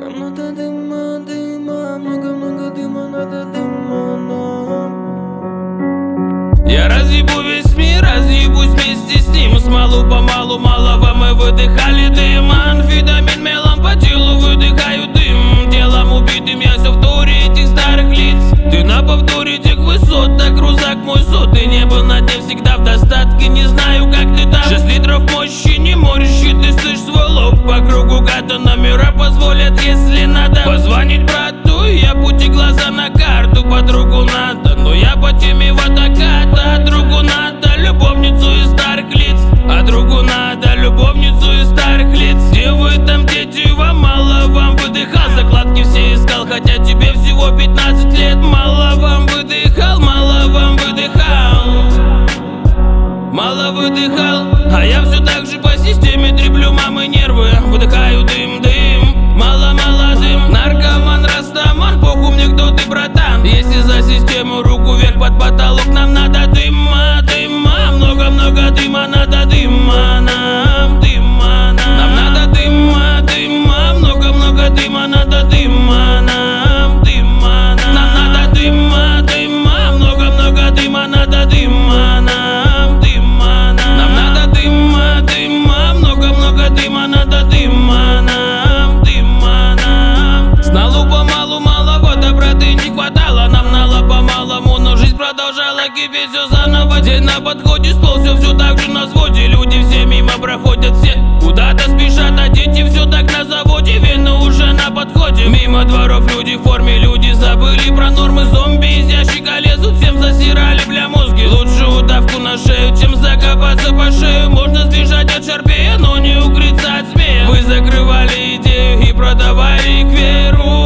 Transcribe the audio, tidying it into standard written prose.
Нам надо дыма, дыма, много-много дыма, надо дыма нам. Я разъебу весь мир, разъебусь вместе с ним. Смалу-помалу, малого мы выдыхали дым. Амфетамин мелом по телу выдыхаю дым. Телом убитым я все в туре этих старых лиц. Ты на повторе тех высот, так рузак мой сотый. Небо на дне всегда в достатке, не знаю как ты там. 6 литров мощи, не морщи, ты слышь свой лоб. По кругу гата номера позволят, если надо позвонить брату, я пути глаза на карту. Подругу надо, но я по теме водоката. А другу надо любовницу из старых лиц. А другу надо любовницу из старых лиц. Где вы там, дети, вам мало, вам выдыхал. Закладки все искал, хотя тебе всего 15 лет. Мало вам выдыхал, мало вам выдыхал. Мало выдыхал, а я все так же по системе треплю мамы нервы. Выдыхаю дым, дым, мало-мало дым. Наркоман, растаман, похуй мне кто ты, братан. Если за систему руку вверх под потолок, нам надо дыма, дыма. Много-много дыма, надо дыма нам, дыма нам. Нам надо дыма, дыма, много-много дыма, надо дыма нам, дыма нам. Нам надо дыма, дыма, много-много дыма, надо дыма нам, дыма нам. Нам надо дыма, дыма, много-много дыма, надо дыма нам, дыма нам. Сналу-помалу малого доброты не хватало. Нам нало-помалому, но жизнь продолжала кипеть все заново. День на подходе, стол все так же на взводе. Люди все мимо проходят, все куда-то спешат, а дети все так на заводе. Вены уже на подходе. Мимо дворов люди в форме, люди забыли про нормы. Зомби из ящика лезут, всем засирали бля мозги. Лучше удавку на шею, чем закопаться по шею. Можно сбежать от шарпея, но не укрыться от змея. Вы закрывали идею и продавали их веру.